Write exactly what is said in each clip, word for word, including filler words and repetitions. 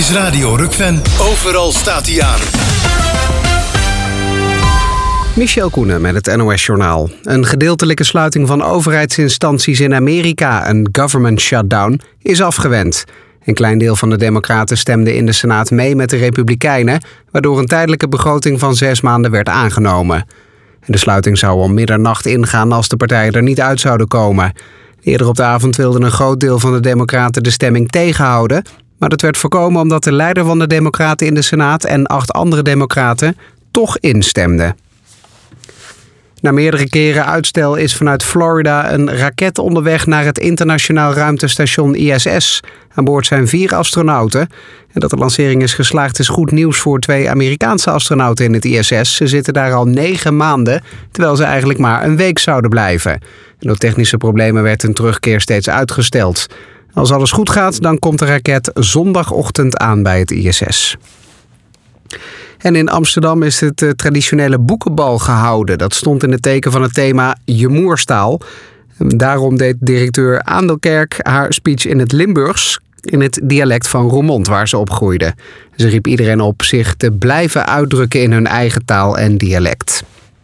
is Radio Rukven. Overal staat hij aan. Michel Koenen met het N O S-journaal. Een gedeeltelijke sluiting van overheidsinstanties in Amerika, een government shutdown, is afgewend. Een klein deel van de democraten stemde in de Senaat mee met de republikeinen, waardoor een tijdelijke begroting van zes maanden werd aangenomen. En de sluiting zou om middernacht ingaan als de partijen er niet uit zouden komen. Eerder op de avond wilde een groot deel van de democraten de stemming tegenhouden, maar dat werd voorkomen omdat de leider van de democraten in de Senaat en acht andere democraten toch instemden. Na meerdere keren uitstel is vanuit Florida een raket onderweg naar het internationaal ruimtestation I S S. Aan boord zijn vier astronauten. En dat de lancering is geslaagd is goed nieuws voor twee Amerikaanse astronauten in het I S S. Ze zitten daar al negen maanden, terwijl ze eigenlijk maar een week zouden blijven. En door technische problemen werd hun terugkeer steeds uitgesteld. Als alles goed gaat, dan komt de raket zondagochtend aan bij het I S S. En in Amsterdam is het uh, traditionele boekenbal gehouden. Dat stond in het teken van het thema Je Moerstaal. Daarom deed directeur Aandelkerk haar speech in het Limburgs, in het dialect van Roermond, waar ze opgroeide. Ze riep iedereen op zich te blijven uitdrukken in hun eigen taal en dialect.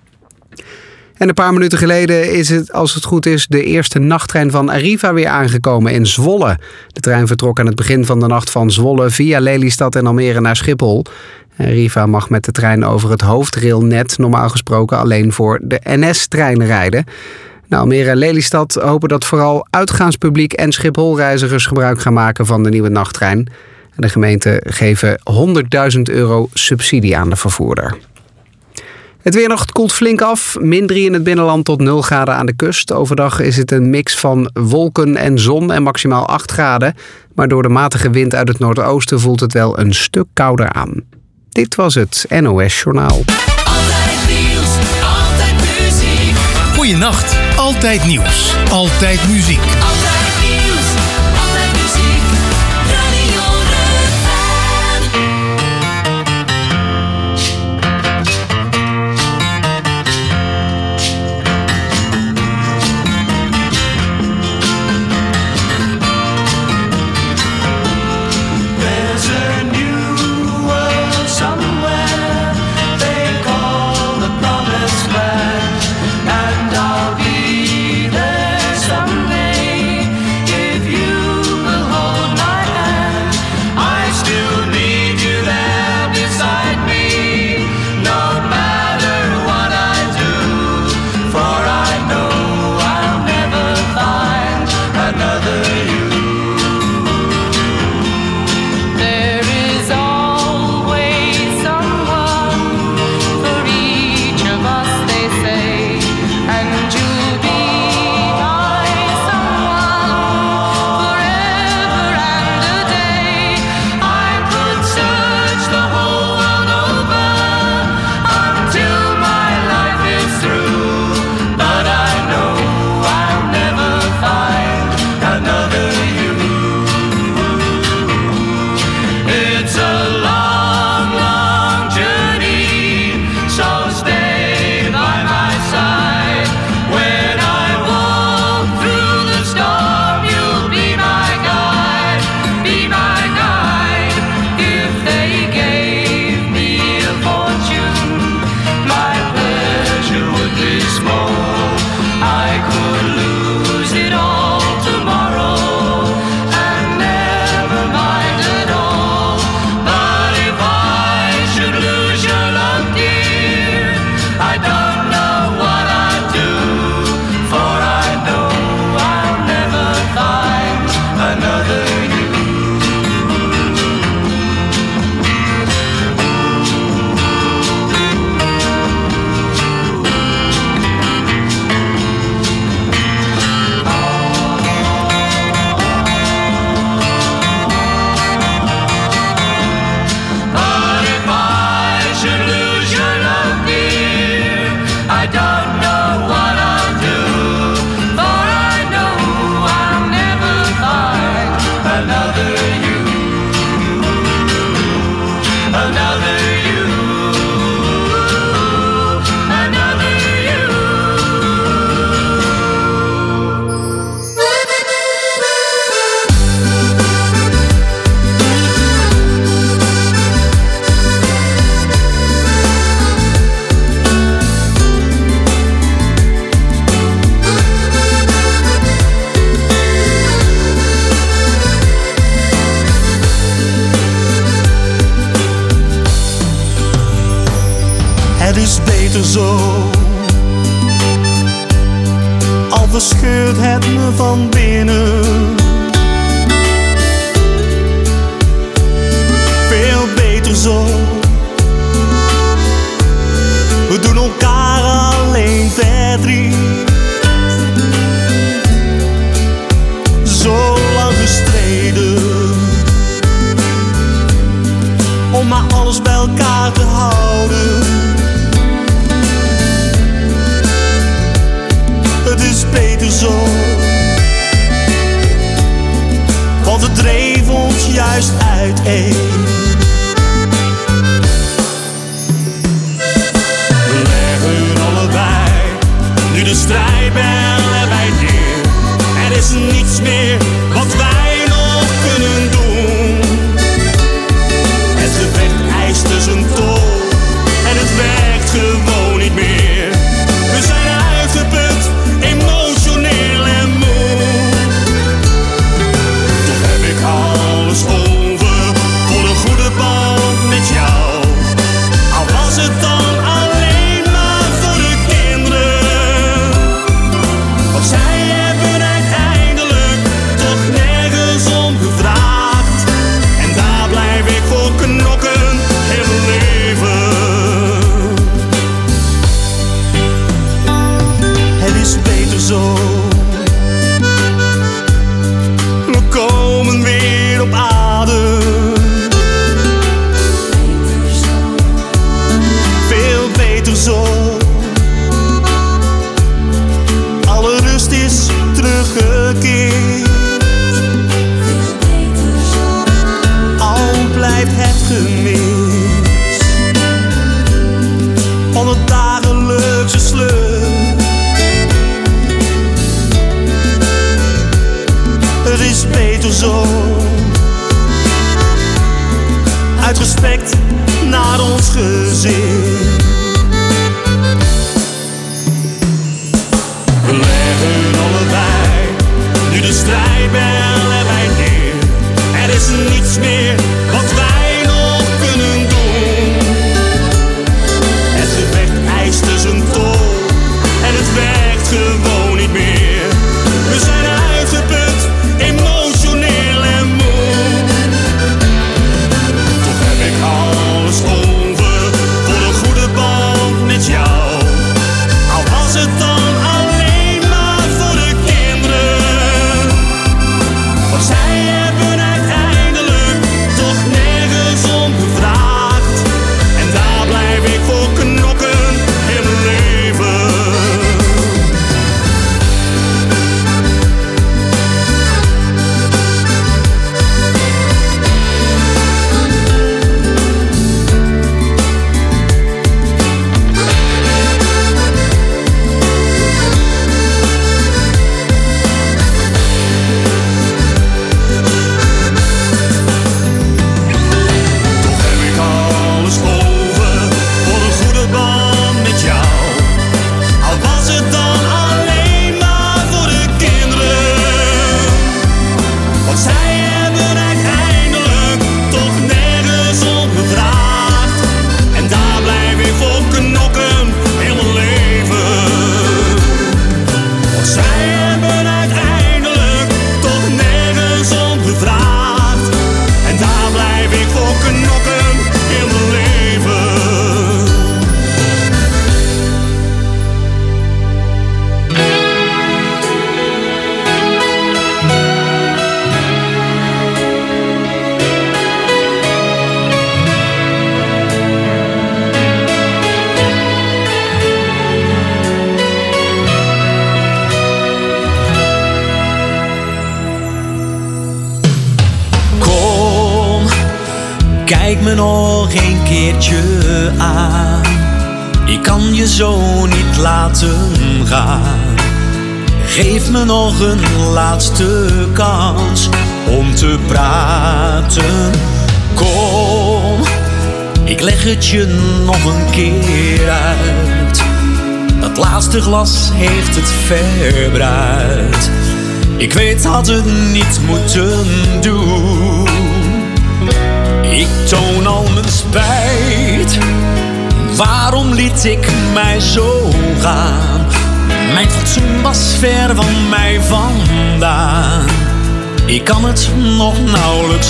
En een paar minuten geleden is het, als het goed is, de eerste nachttrein van Arriva weer aangekomen in Zwolle. De trein vertrok aan het begin van de nacht van Zwolle via Lelystad en Almere naar Schiphol. Arriva mag met de trein over het hoofdrailnet normaal gesproken alleen voor de N S-treinen rijden. Nou, Almere en Lelystad hopen dat vooral uitgaanspubliek en Schipholreizigers gebruik gaan maken van de nieuwe nachttrein. En de gemeenten geven honderdduizend euro subsidie aan de vervoerder. Het weer nog, het koelt flink af. min drie in het binnenland tot nul graden aan de kust. Overdag is het een mix van wolken en zon en maximaal acht graden. Maar door de matige wind uit het noordoosten voelt het wel een stuk kouder aan. Dit was het N O S-journaal. Altijd nieuws, altijd muziek. Goeienacht, altijd nieuws, altijd muziek. Altijd nieuws, altijd muziek. Radio Rukven. There's a new world somewhere they call the promised land, and I'll be there someday if you will hold my hand. I still need you there beside me, no matter what I do, for I know I'll never find another you. There is always someone for each of us, they say, and you'll be my someone forever and a day. I could search the whole world over until my life is through, but I know I'll never find another you. It's a long, long journey, so stay by my side. When I walk through the storm, you'll be my guide, be my guide. If they gave me a fortune, my pleasure would be small. I could lose it all tomorrow and never mind at all. But if I should lose your love, dear, I don't know what I'd do, for I know I'll never find another you. But if I should lose your love, dear, I don't know what I'll do, for I know I'll never find another you, another you, another you. beter zo. Al verscheurt het me van binnen. Veel beter zo. We doen elkaar alleen verdriet. Zo lang gestreden om maar alles bij elkaar te houden. Het is beter zo, want het dreef ons juist uiteen. We leggen allebei nu de strijdbijl erbij neer. Er is niets meer wat wij nog kunnen doen. Het gevecht eist dus een tol en het werkt gewoon niet meer. We zijn uitgeput, emotioneel en moe. Toch heb ik alles over voor een goede band met jou. Al was het dan alleen maar voor de kinderen. Want zij hebben uiteindelijk toch nergens om gevraagd. En daar blijf ik voor knokken, heel mijn leven. Het is beter zo. We komen weer op adem. Veel beter zo. Alle rust is teruggekeerd. Al blijft het gemis van het dagelijkse sleur. Het is beter zo. Uit respect naar ons gezin. We leggen allebei nu de strijdbijl erbij neer. Er is niets meer wat wij nog kunnen doen. Het gevecht eist dus een tol en het werkt gewoon niet meer. We zijn uitgeput, emotioneel en moe. Toch heb ik alles over voor een goede band met jou. Al was het dan alleen maar voor de kinderen. Want zij hebben uiteindelijk toch nergens om gevraagd. En daar blijf ik voor knokken, heel mijn leven. Toch heb ik alles over voor een goede band met jou. Al was het dan alleen maar voor de kinderen. Want zij hebben uiteindelijk toch nergens om gevraagd. En daar blijf ik voor knokken, heel mijn leven. Want zij hebben uiteindelijk toch nergens om gevraagd. En daar blijf ik voor knokken, heel mijn leven. Kom, kijk me nog een keertje aan. Ik kan je zo niet laten gaan. Geef me nog een laatste kans om te praten. Kom, ik leg het je nog een keer uit. Dat laatste glas heeft het verbruikt. Ik weet had het niet moeten doen. Ik toon al mijn spijt. Waarom liet liet ik mij zo gaan. Mijn fatsoen was ver van mij vandaan. Ik kan het nog nauwelijks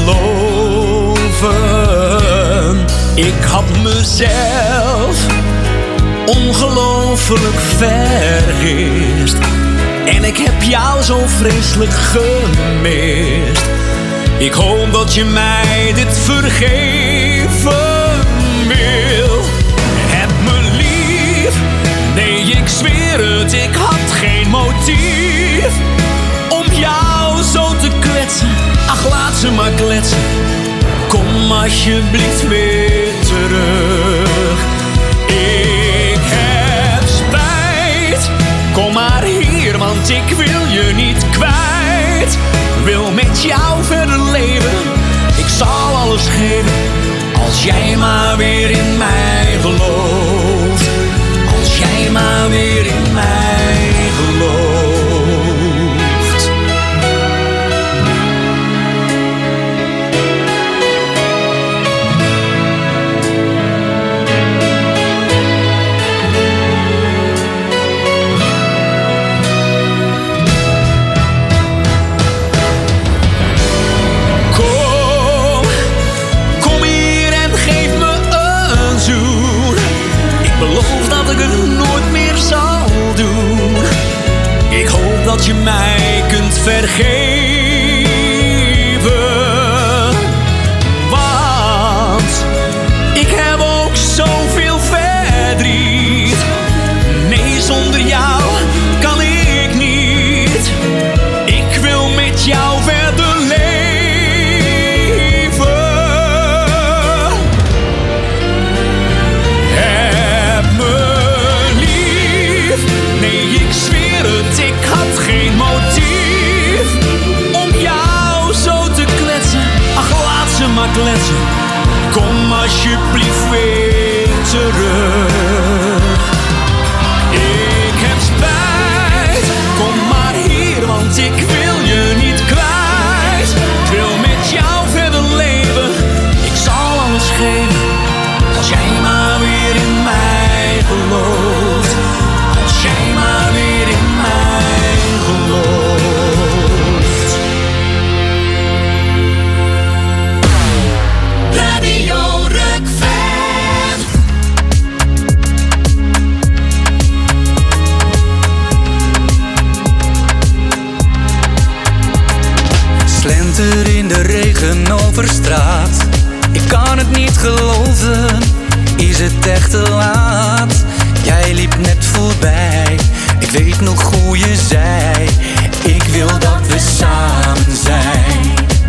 geloven. Ik had mezelf ongelooflijk vergist. En ik heb jou zo vreselijk gemist. Ik hoop dat je mij dit vergeven wil. Heb me lief, nee ik zweer het, ik had geen motief om jou zo te kwetsen. Ach laat ze maar kletsen, kom alsjeblieft weer terug. Ik heb spijt, kom maar hier, want ik wil je niet kwijt. Wil met jou verder leven, ik zal alles geven, als jij maar weer in mij gelooft. Als jij maar weer in mij gelooft. Dat je mij kunt vergeven. Want ik heb ook zoveel verdriet. Nee, zonder jou kan ik niet. Ik wil met jou verder leven. Heb me lief. Nee, ik zweer het, ik had geen motief om jou zo te kletsen. Ach, laat ze maar kletsen. Kom alsjeblieft weer terug. Ik heb spijt, kom maar hier, want ik wil je niet kwijt. Ik wil met jou verder leven, ik zal alles geven, als jij maar weer in mij gelooft. Als jij maar weer in mij gelooft. Radio Rukven. Slenter in de regen over straat. Ik kan het niet geloven, is het echt te laat? Jij liep net voorbij, ik weet nog hoe je zei, ik wil dat we samen zijn.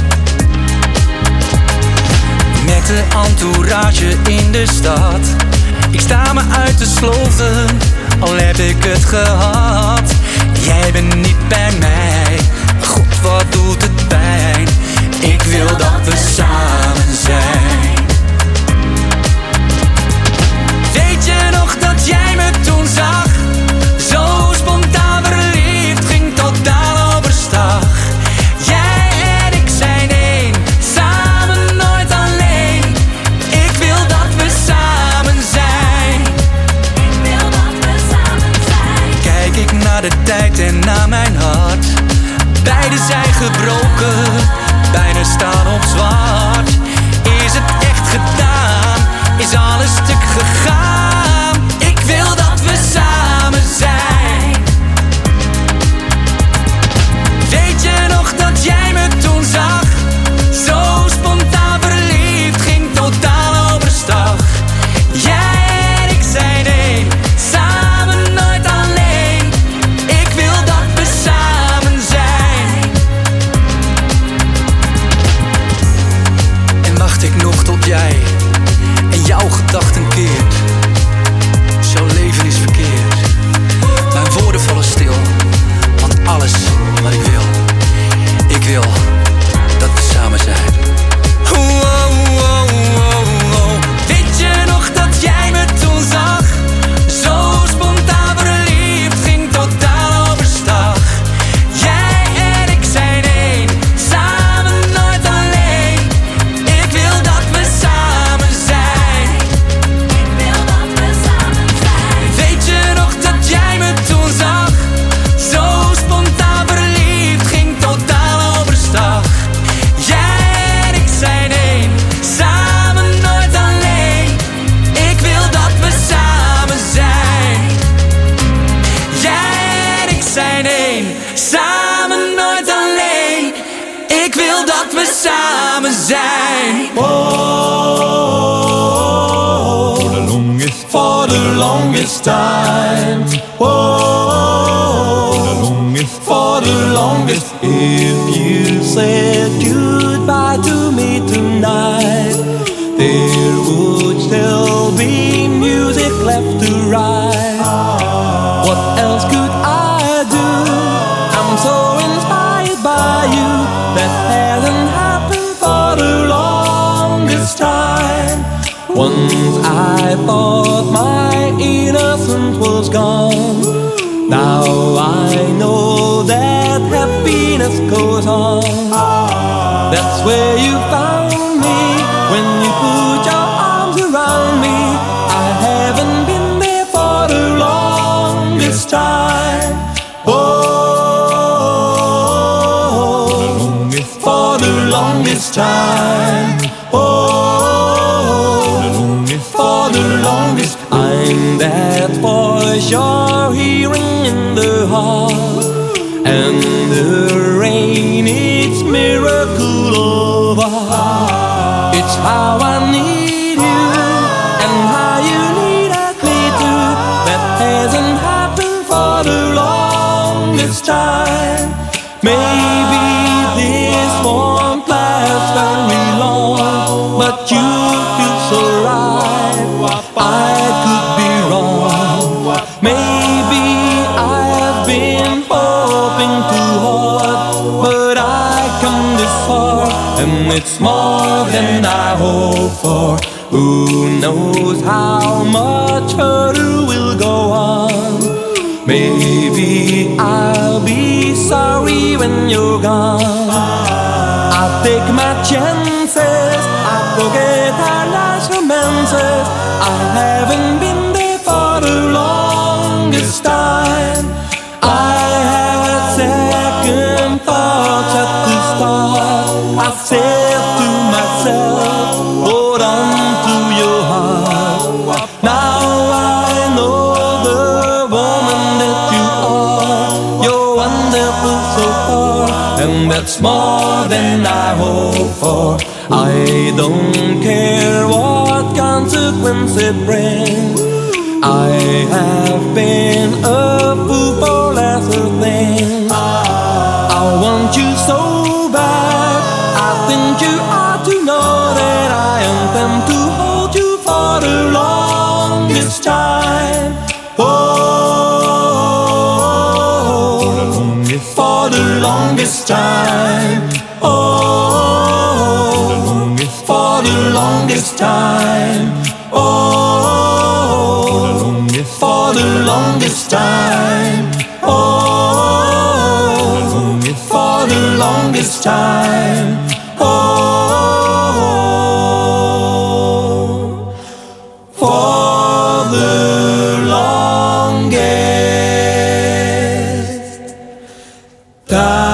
Met de entourage in de stad, ik sta me uit te sloven, al heb ik het gehad. Jij bent niet bij mij, God wat doet het pijn, ik wil dat we samen zijn. Weet je nog dat jij me toen zag? Zo spontaan verliefd, ging totaal overstag. Jij en ik zijn één, samen nooit alleen. Ik wil dat we samen zijn. Ik wil dat we samen zijn. Kijk ik naar de tijd en naar mijn hart. Beide zijn gebroken, bijna staan op zwart. Is het echt gedaan? Is alles stuk gegaan? Ik wil dat we samen zijn. Weet je nog dat jij me toen zag? Zo spontaan verliefd, ging totaal overstag. Jij en ik zijn één, samen nooit alleen. Ik wil dat we samen zijn. En wacht ik nog tot jij en jouw gedachten keert. Zo'n leven is verkeerd. Mijn woorden vallen stil, want alles wat ik wil, ik wil dat we samen zijn. Oh, oh, oh, oh, oh. Weet je nog dat jij me toen zag? Zo spontaan verliefd, ging totaal overstag. Jij en ik zijn één, samen nooit alleen. Ik wil dat we samen zijn. Ik wil the longest time. Oh, the longest, for the longest. If you said goodbye to me tonight, there would still be music left to write. What else could I do? I'm so inspired by you. That hasn't happened for the longest time. Once I thought my innocence was gone. Now I know that happiness goes on. That's where you found me, when you put your arms around me. I haven't been there for the longest time. Oh, for the longest time. Oh, for the longest. I'm that voice you're hearing in the heart, and the rain, it's miracle over. It's how I need you, and how you need me too. That hasn't happened for the longest time. Maybe this won't last very long, but you feel so right. I could be wrong. Maybe I've been hoping too hard, but I come this far, and it's more than I hope for. Who knows how much further we'll go on? Maybe I'll be sorry when you're gone. I'll take my chances, I'll forget our last romances. I haven't been there for the longest time. I had second thoughts at the start. I said to myself, hold on to your heart. Now I know the woman that you are. You're wonderful so far, and that's more than I hope for. I don't care what consequence it brings. I have been a fool for lesser things. I want you so bad. I think you ought to know that I intend to hold you for the longest time. Oh, for the longest time. Oh, for the longest time. Oh, for the longest time. Oh, for the longest time. Oh, for the longest time.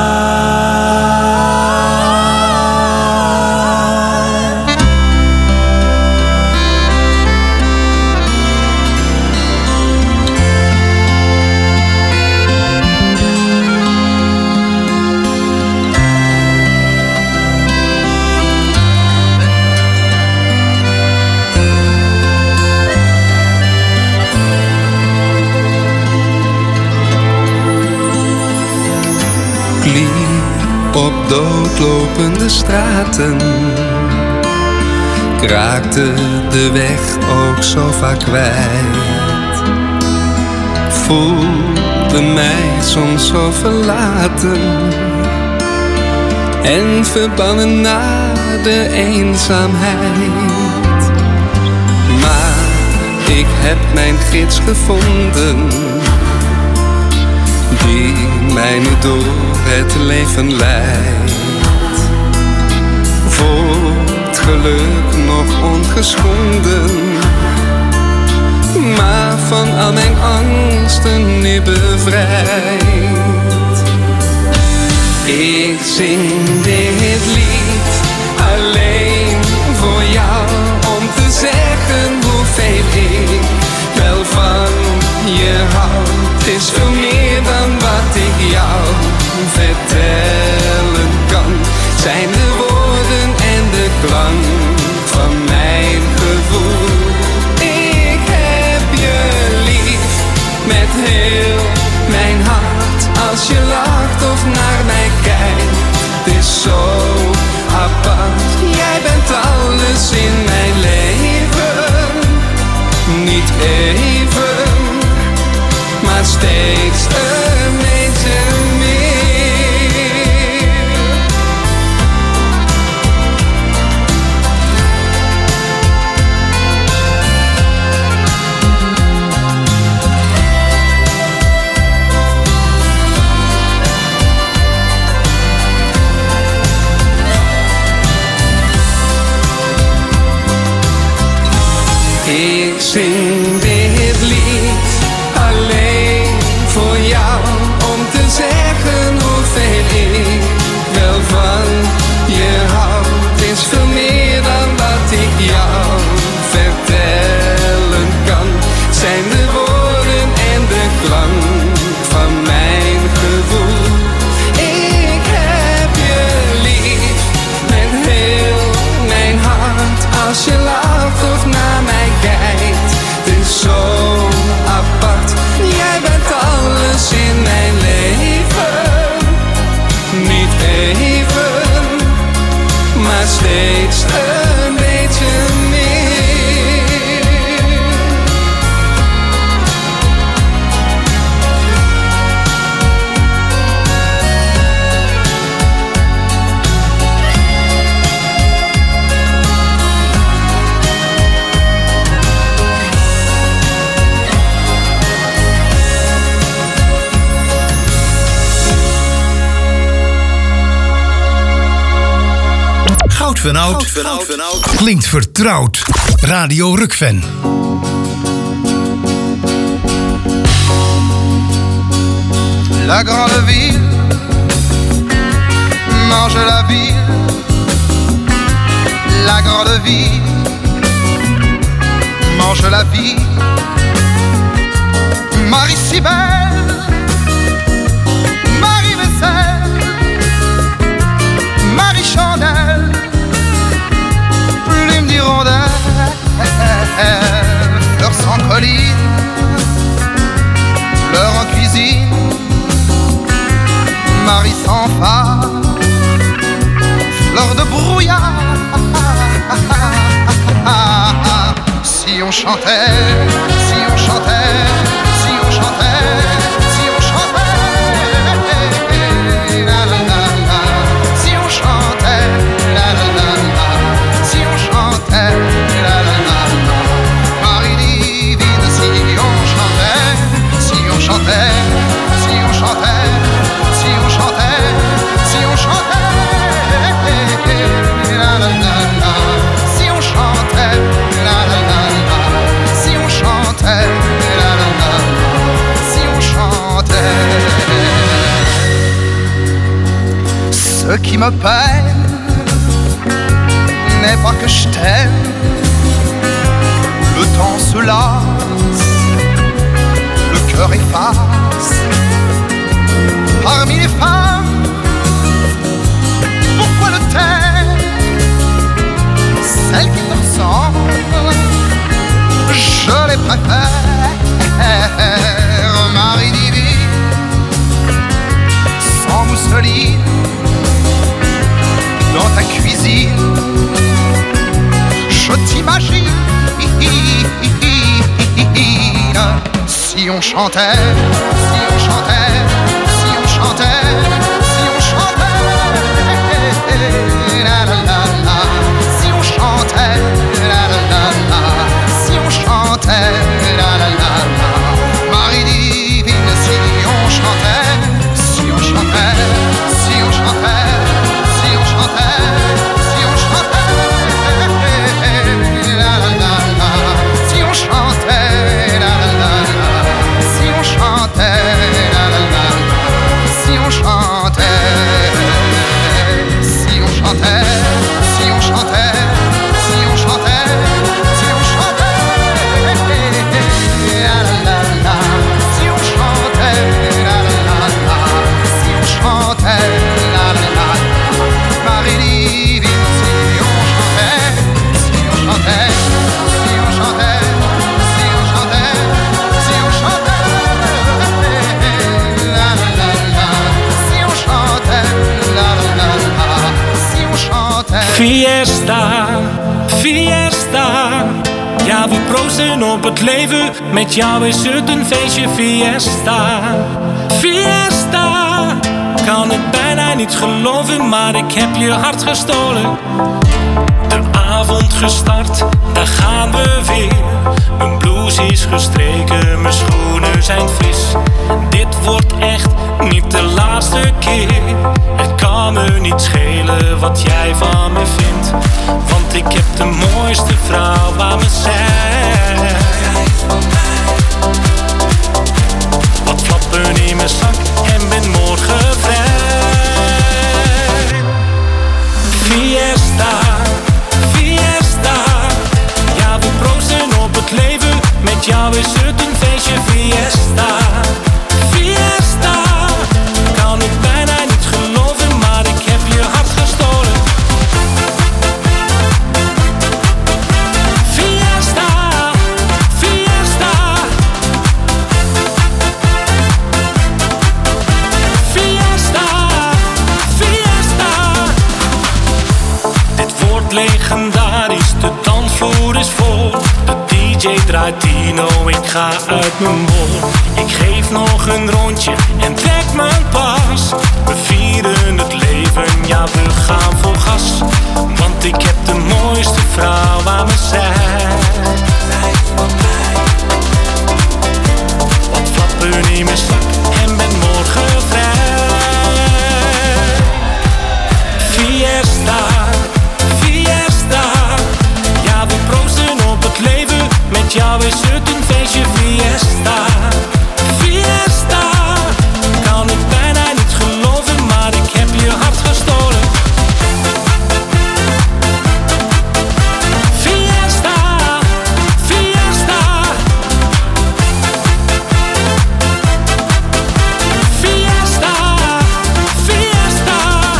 Op doodlopende straten kraakte de weg ook zo vaak kwijt. Voelde mij soms zo verlaten en verbannen naar de eenzaamheid. Maar ik heb mijn gids gevonden, die mij nu door het leven leidt. Voelt geluk nog ongeschonden, maar van al mijn angsten nu bevrijd. Ik zing dit lied alleen voor jou, om te zeggen hoeveel ik wel van je hou. Het is veel meer dan wat ik jou vertellen kan. Zijn de woorden en de klank van mijn gevoel. Ik heb je van oud, klinkt vertrouwd. Radio Rukven. La grande ville mange la ville. La grande ville mange la vie. Marie si belle, Marie vaisselle, Marie chandelle, plume d'hirondelle, fleurs sans colline, fleurs en cuisine, Marie sans phare, fleurs de brouillard. Si on chantait, si on chantait, si on chantait, si on chantait, la la la la, si on chantait, la la la la, si on chantait, la la la la, Marie divine, si on chantait, si on chantait, si on chantait, si on chantait, si on chantait, la la la la, si on chantait, la la la la, si on chantait, la la la la, si on chantait. Ce qui me peine n'est pas que je t'aime, le temps se lasse, le cœur efface. Parmi les femmes, pourquoi le taire? Celles qui te ressemblent, je les préfère. Marie divine, sans mousseline, dans ta cuisine, je t'imagine. Si on chantait, si on chantait, si on chantait, si on chantait, la la la la, si on chantait, la la la la, si on chantait, la la la la, Marie divine, si on chantait, si on chantait, si on chantait, si on chantait, si on chantait, la la la la, si on chantait, la la la la, si on chantait, la la la la, si on chantait, si on chantait, si on chantait, si on chantait, si on chantait, la la la la, si on chantait, la la la la, si on chantait, la la la la, Marie divine, si on chantait, si on chantait, si on chantait, si on chantait, si on chantait, la la la la, si on chantait, la la la la, si on chantait. Fiesta, fiesta. Ja, we proosten op het leven. Met jou is het een feestje. Fiesta, fiesta. Kan het bijna niet geloven, maar ik heb je hart gestolen. De avond gestart, daar gaan we weer. Mijn blouse is gestreken, mijn schoenen zijn fris. Dit wordt echt niet de laatste keer. Het kan me niet schelen wat jij van me vindt, want ik heb de mooiste vrouw aan mijn zij. Wat flappen in mijn zak en ben morgen vrij. Fiesta, fiesta. Ja, we proosten op het leven. Met jou is het een feestje. Fiesta, fiesta. Kan ik bijna niet geloven, maar ik heb je hart gestolen. Fiesta, fiesta. Fiesta, fiesta. Dit wordt legendarisch, de dansvloer is vol. De D J draait Tino, ik ga uit mijn bol. Ik geef nog een rondje en trek mijn pas. We vieren het leven, ja we gaan vol gas. Want ik heb de mooiste vrouw aan mijn zij. Wat flappen in mijn zak en ben morgen vrij. Fiesta, fiesta. met jou is het een feestje fiesta. Fiesta, kan het bijna niet geloven, maar ik heb je hart gestolen. Fiesta, fiesta. Fiesta, fiesta.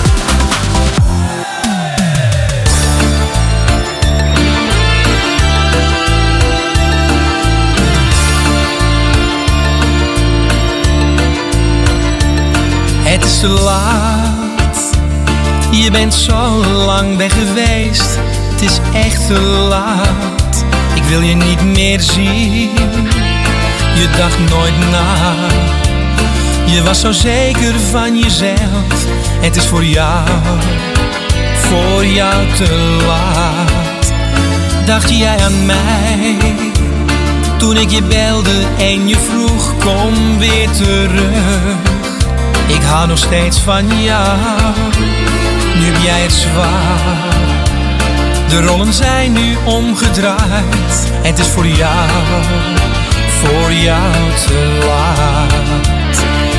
Het is te laat, je bent zo lang weg geweest. Het is echt te laat, ik wil je niet meer zien. Je dacht nooit na, je was zo zeker van jezelf. Het is voor jou, voor jou te laat. Dacht jij aan mij, toen ik je belde en je vroeg kom weer terug. Ik hou nog steeds van jou, nu heb jij het zwaar. De rollen zijn nu omgedraaid, het is voor jou, voor jou te laat.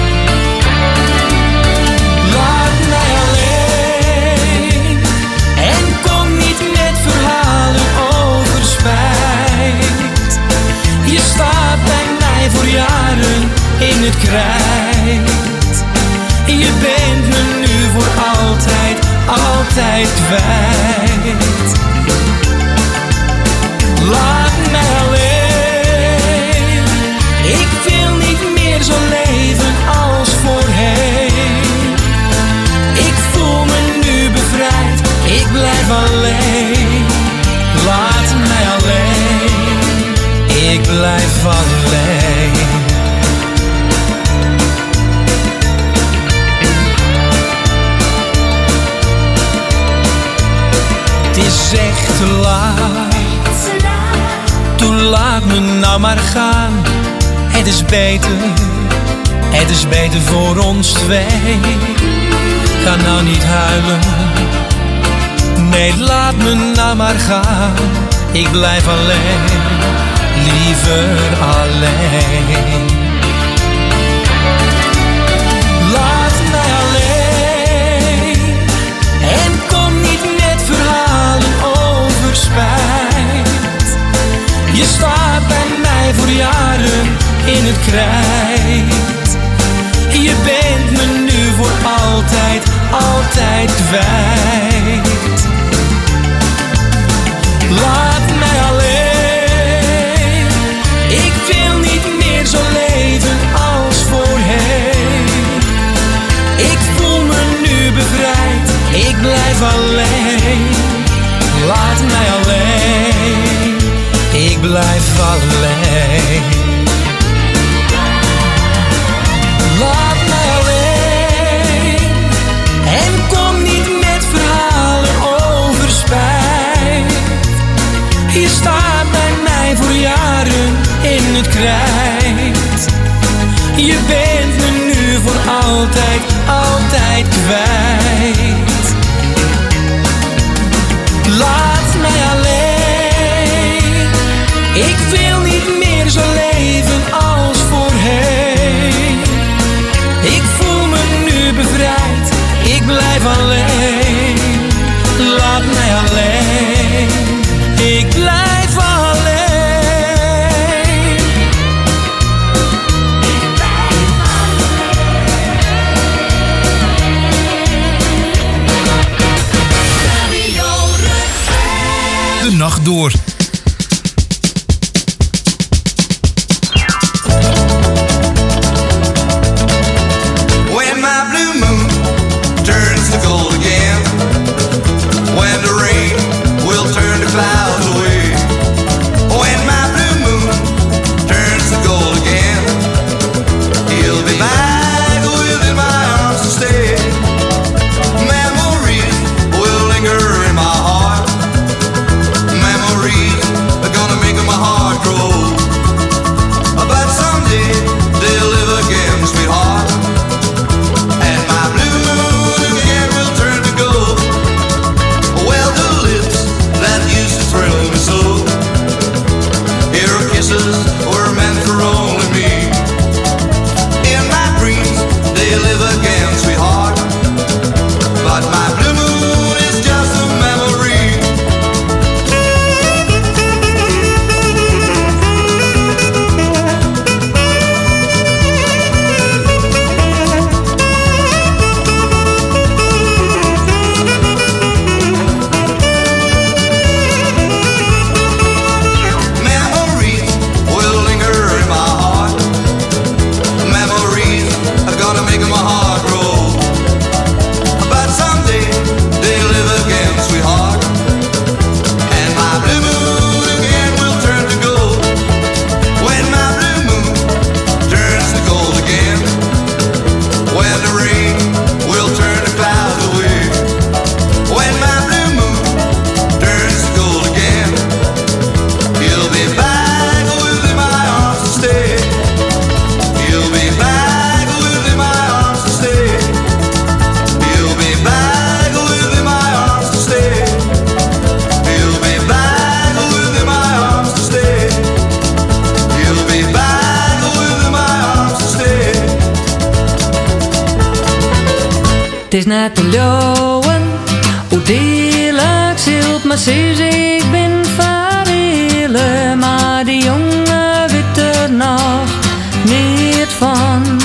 Laat mij alleen en kom niet met verhalen over spijt. Je staat bij mij voor jaren in het krijt. Je bent me nu voor altijd, altijd kwijt. Laat mij alleen. Ik wil niet meer zo leven als voorheen. Ik voel me nu bevrijd, ik blijf alleen. Laat mij alleen, ik blijf alleen. Het is echt te laat, toen laat me nou maar gaan. Het is beter, het is beter voor ons twee. Ga nou niet huilen, nee laat me nou maar gaan. Ik blijf alleen, liever alleen. Laat mij alleen en kom niet met verhalen over spijt. Je staat bij mij voor jaren in het krijt. Je bent me nu voor altijd, altijd kwijt. Laat mij alleen. Ik wil niet meer zo leven als voorheen. Ik voel me nu bevrijd, ik blijf alleen. Laat mij alleen, ik blijf alleen. Laat mij alleen en kom niet met verhalen over spijt. Je staat bij mij voor jaren in het krijt. Je bent me nu voor altijd, altijd kwijt. Laat mij alleen. Ik wil niet meer zo leven als voorheen. Ik voel me nu bevrijd, ik blijf alleen. Laat mij alleen, ik blijf alleen. De nacht door. When my blue moon turns to gold again, when the rain will turn the clouds away. When my blue moon turns to gold again, he'll be back within my arms to stay. Memories will linger in my heart. Memories Het is net te leeuwen, hoe dierlijk zielt me zus, ik ben verrelen, maar die jongen weet er nog niet van.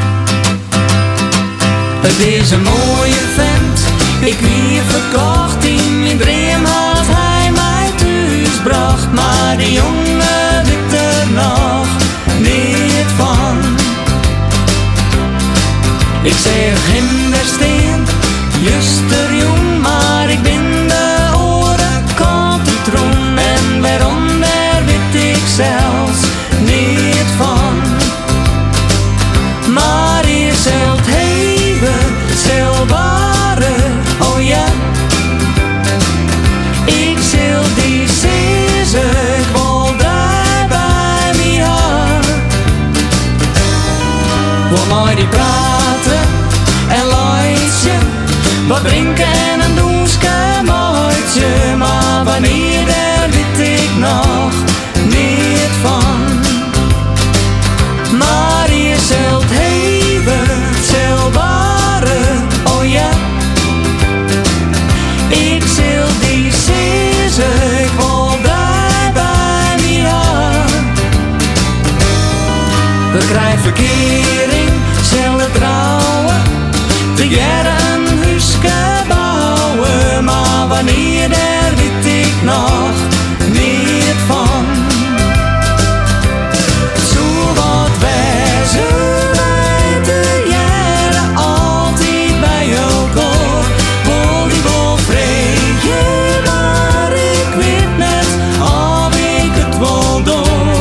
Het is een mooie vent, ik wie verkocht in mijn dream had hij mij thuis bracht, maar die jongen weet er nog niet van. Ik zeg hem daar steen, juster jong, maar ik ben de oren kant te trom, en waarom daar weet ik zelfs niet van. Maar je zult hebben, zelfbare, oh ja. Ik zul die zizig wel daar bij mij haar. Wil mij die praten en luidje, wat drinken en een douche mooitje, maar wanneer daar weet ik nog niet van. Maar je zult hebben, zelfbare, oh ja. Ik zul die zizig wel daar bij mij haar. We krijgen verkering, zullen trouwen, te jaren een huisje bouwen, maar wanneer daar weet ik nog niet van. Zo wat wijzer wij de jaren altijd bij elkaar, wil die wel vreden, maar ik weet net of ik het wel door.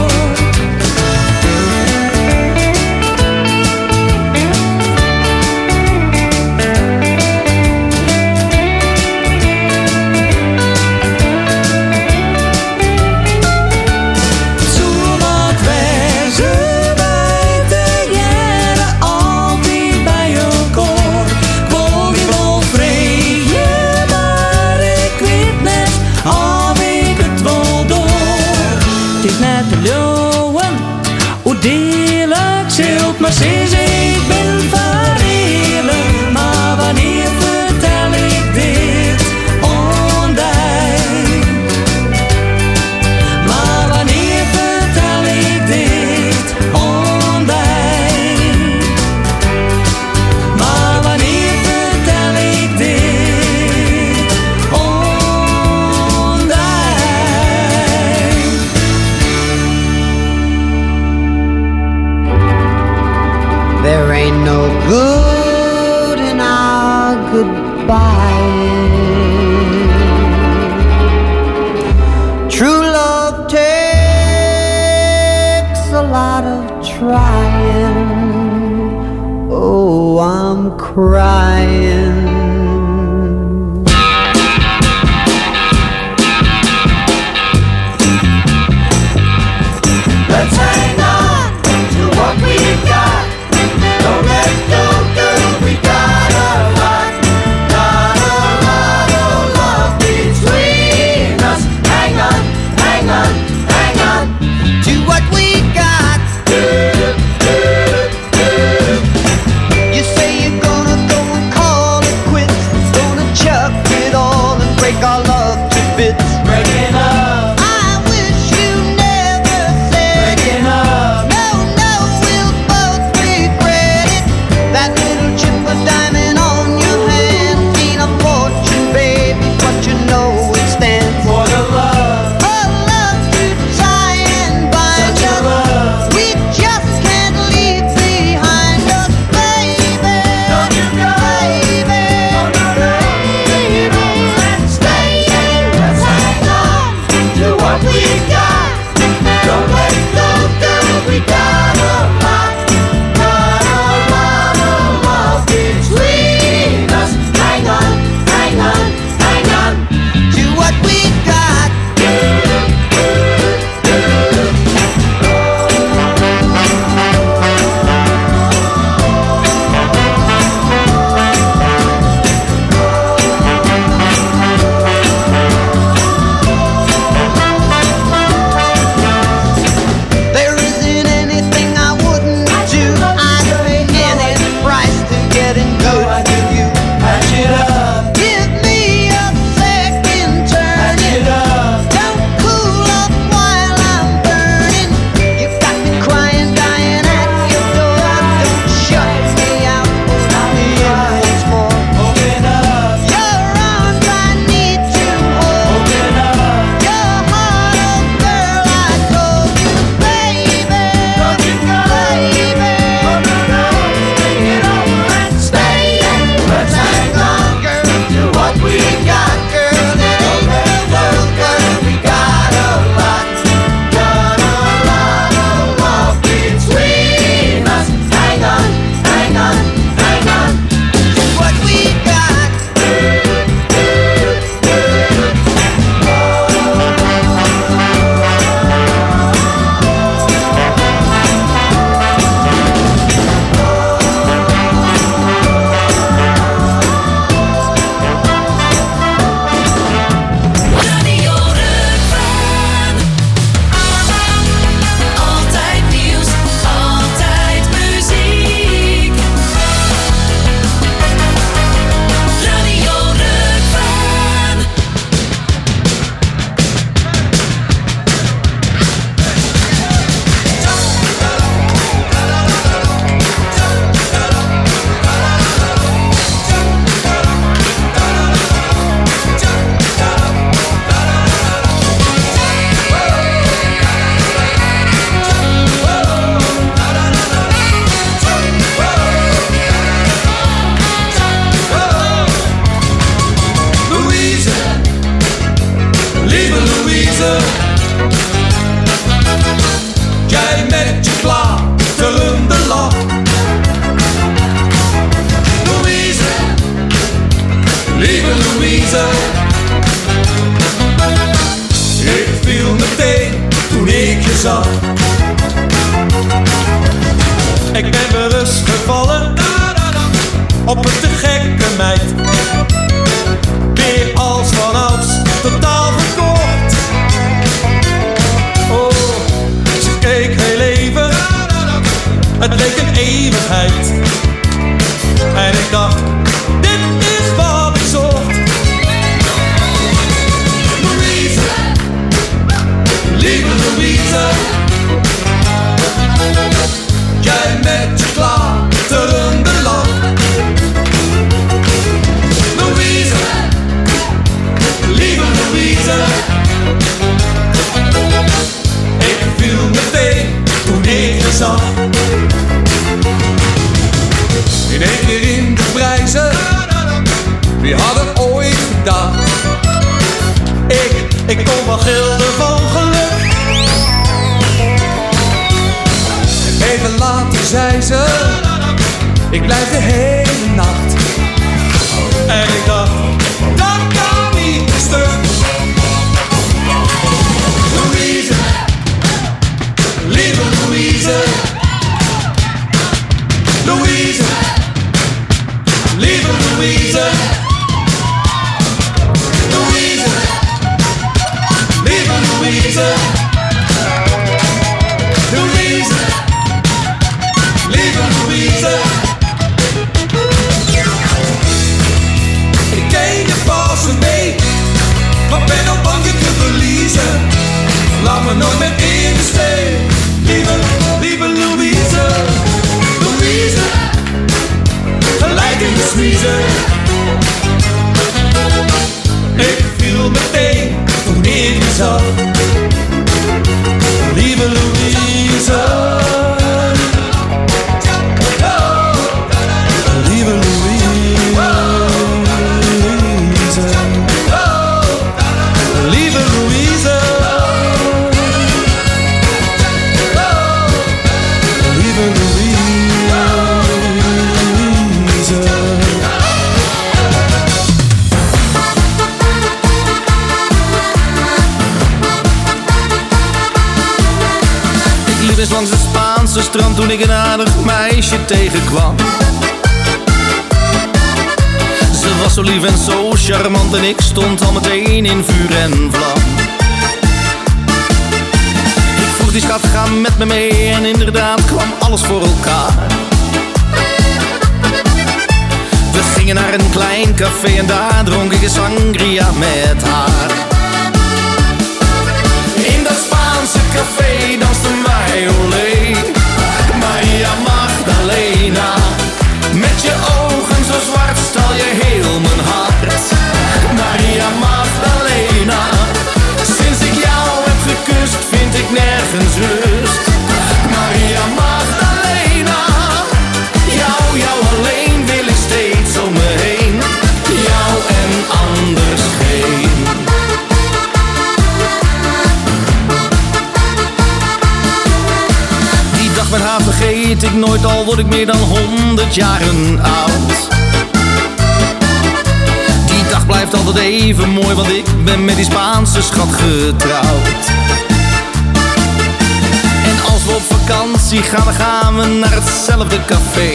Maar sinds ik ben verrelen, maar wanneer vertel ik dit aan die? Maar wanneer vertel ik dit aan die? Maar wanneer vertel ik dit aan die? There ain't no good in our goodbye. True love takes a lot of trying. Oh, I'm crying. Let's hang on to what we got. Don't let go, girl, we got a lot, got a lot of love between us. Hang on, hang on, hang on To what we got. You say you're gonna go and call it quits. zag. Ik ben bewust gevallen op een te gekke meid. Weer als vanouds, totaal verkocht. Oh, ze keek heel even, het leek een eeuwigheid. En ik dacht, dit is wat ik zocht. Louise, lieve Louise, jij met je klaterende lach. Louise, lieve Louise, ik viel meteen toen ik je zag. In één keer in de prijzen, wie had het ooit gedacht? Ik, ik kon wel gilden van geluk. Even later zei ze, ik blijf de hele nacht. En ik dacht, dat kan niet stuk. Louise, lieve Louise, Louise, lieve Louise, Louise, lieve Louise, Louise, lieve Louise. Ik ken je pas een week, maar ben al bang je te verliezen. Laat me nooit meer in de steek, lieve, lieve Louise, Louise, gelijk in de smiezen. Ik viel meteen toen ik je zag, lieve Louise, lieve Louise, lieve Louise, lieve Louise. Ik liep eens langs het Spaanse strand toen ik een aardig meisje tegenkwam. Ze was zo lief en zo charmant en ik stond al meteen in vuur en vlam. Ik vroeg die schat, ga met me mee, en inderdaad kwam alles voor elkaar. We gingen naar een klein café en daar dronk ik een sangria met haar. In dat Spaanse café dansten wij olé, Maria Magdalena. Met je ogen zo zwart stal je heel mijn hart, Maria Magdalena. Sinds ik jou heb gekust vind ik nergens rust, Maria Magdalena. Jou, jou alleen wil ik steeds om me heen, jou en anders geen. Die dag met haar vergeet ik nooit, al word ik meer dan honderd jaren oud. Die dag blijft altijd even mooi, want ik ben met die Spaanse schat getrouwd. En als we op vakantie gaan, dan gaan we naar hetzelfde café.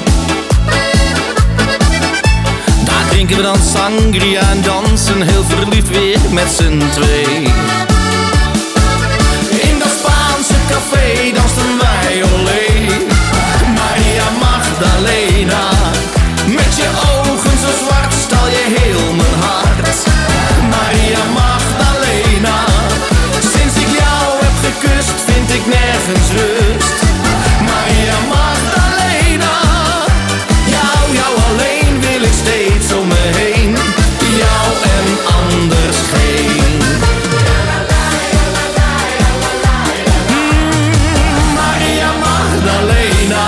Daar drinken we dan sangria en dansen heel verliefd weer met z'n twee. In dat Spaanse café dansten wij olé, Maria Magdalena. Met je ogen zo zwart stal je heel mijn hart, Maria Magdalena. Sinds ik jou heb gekust vind ik nergens rust, Maria Magdalena. Jou, jou alleen wil ik steeds om me heen, jou en anders geen. Mm, Maria Magdalena.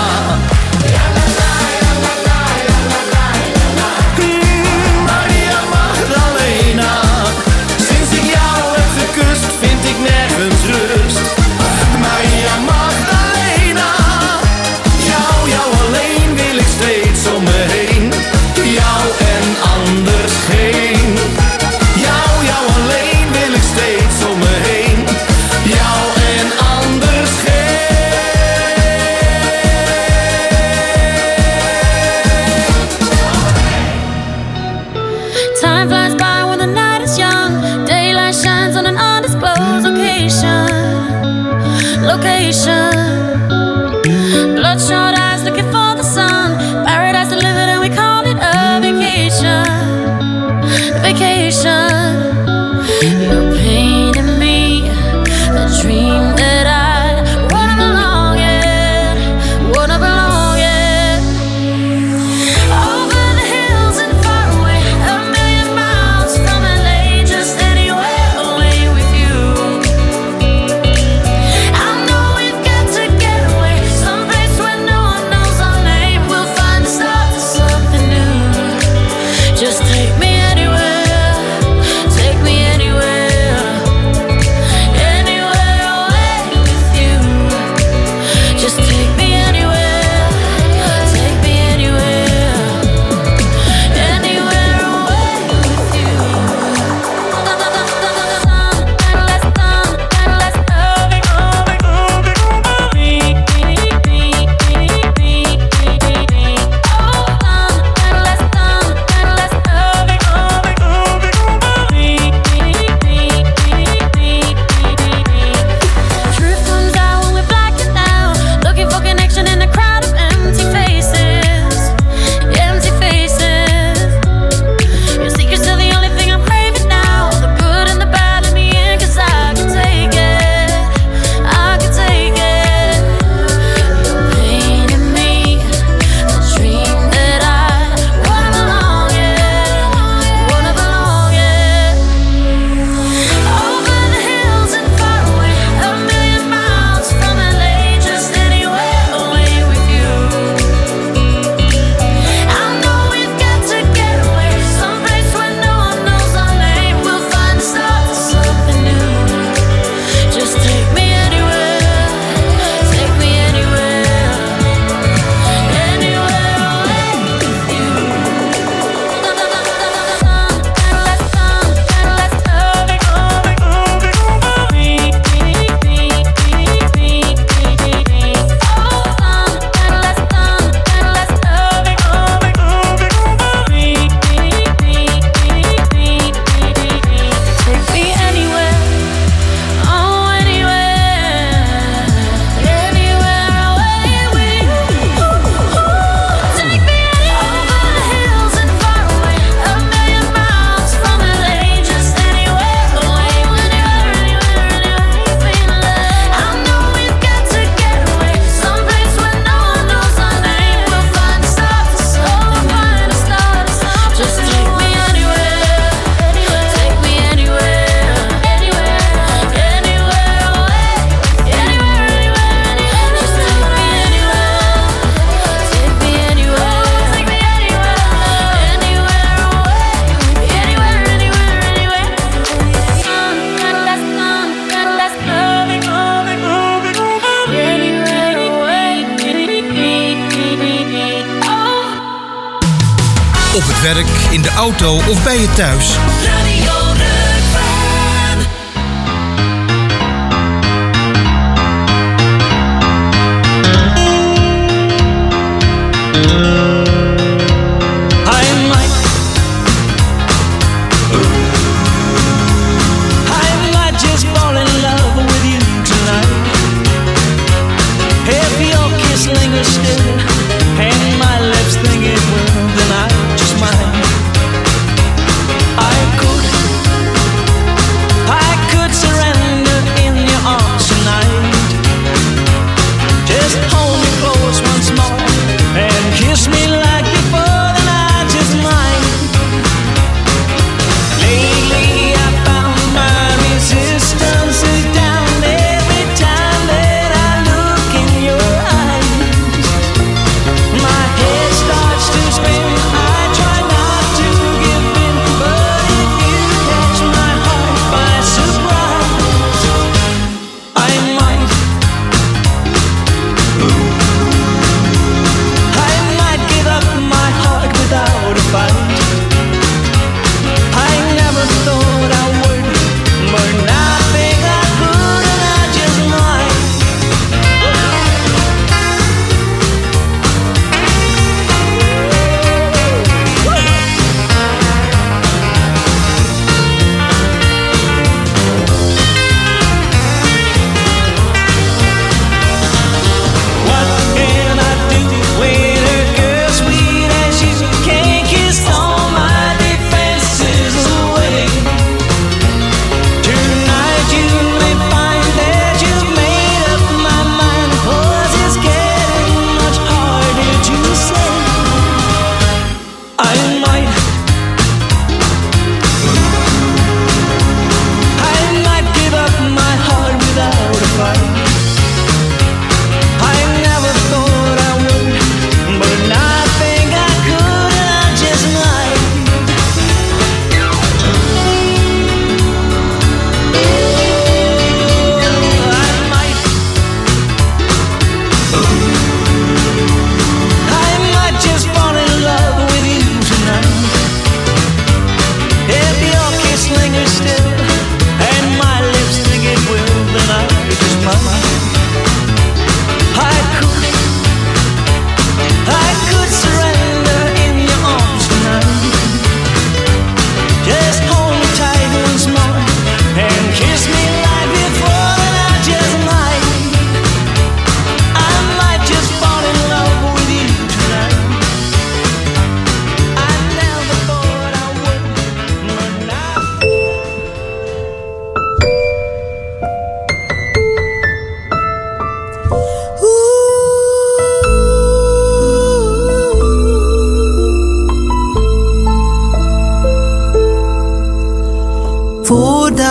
Mm, Maria Magdalena. Sinds ik jou heb gekust vind ik nergens rust, Maria Magdalena. Jou, jou alleen wil ik steeds om me heen, jou en anders geen. Jou, jou alleen wil ik steeds om me heen, jou en anders. vacation. Bloodshot eyes looking for the sun. Paradise delivered and we call it a vacation. Vacation. You're painting me a dream that I wanna belong in. Wanna belong in. Over the hills and far away, a million miles from L A, just anywhere away with you. I know we've got to get away, someplace where no one knows our name. We'll find the start to something new. Just take me anywhere, take me anywhere, anywhere away with you. Just take me anywhere, take me anywhere, anywhere away with you. Truth comes out when we're blacking out, looking for connection in a crowd of empty faces, empty faces. Your secret's still the only thing I'm craving now, the good and the bad in the end, 'cause I can take it, I can take it. You're painting me a dream that I wanna belong in, wanna belong in. Over the hills and far away, a million miles from L A, just anywhere away with you. I know we've got to get away, someplace where no one knows our name. We'll find the start to something new. Just take me anywhere, take me anywhere, anywhere away with you. Take me anywhere, oh anywhere, anywhere away with you. Take me over the hills and far away, a million miles from L A, just anywhere away, anywhere, anywhere, anywhere. I know we've got to get away, someplace where no one knows our name. We'll find a start to something, find a start to something. Just take me anywhere, take me anywhere, anywhere, anywhere away, anywhere, anywhere, anywhere. Just take me anywhere, take me anywhere, take me anywhere, anywhere away, anywhere, anywhere, anywhere. Sun, Cadillac sun, Cadillac loving, loving, loving, anywhere away. Oh. Op het werk, in de auto of bij je thuis. Radio Rukven. Hi Mike, I might just fall in love with you tonight. If your kiss lingers still and my lips think it will, then I just might. I could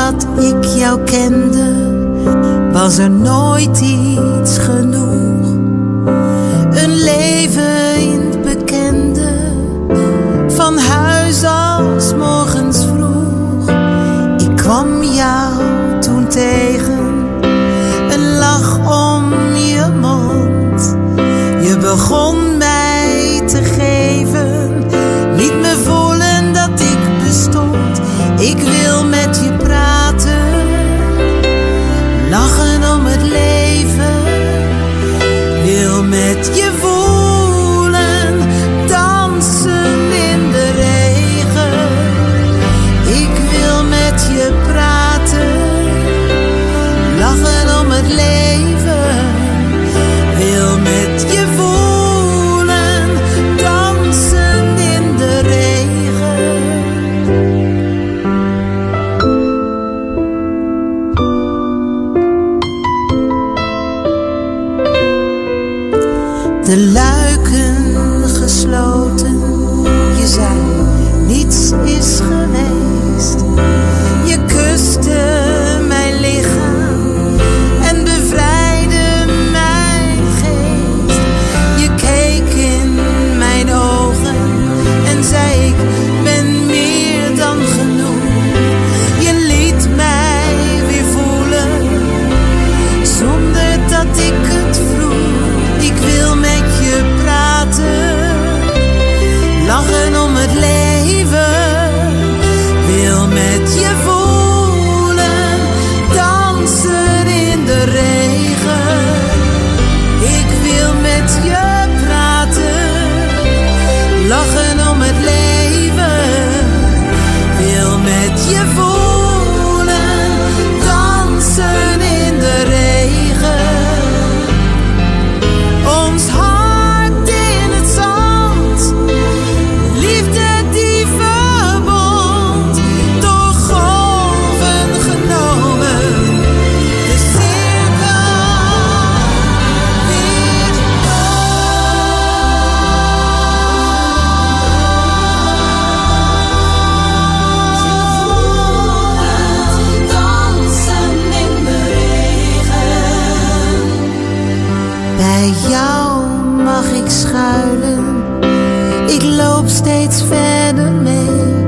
voordat ik jou kende, was er nooit iets genoeg. Een leven in het bekende, van huis als morgens vroeg. Ik kwam jou toen tegen, een lach om je mond. Je begon mij te geven, liet me voelen dat ik bestond. Ik wil met je praten, lachen om het leven. Wil met je voelen, dansen in de regen. Ik wil met je praten, lachen om het leven. Wil met je voelen, dansen in de regen. De luiken gesloten, je zei niets is geweest. Je kuste mijn lichaam en bevrijdde mijn geest. Je keek in mijn ogen en zei ik ben meer dan genoeg. Je liet mij weer voelen, zonder dat ik het vroeg. Ik wil met je praten, lachen om het leven. Wil met je voelen, dansen in de regen. Ik wil met je praten, lachen om het leven. Wil met je voelen, dansen in de regen. Ons hart in het zand, liefde die verbond, door golven genomen, de cirkel weer rond. Dansen in de regen. Bij jou mag ik schuilen, ik loop steeds verder mee.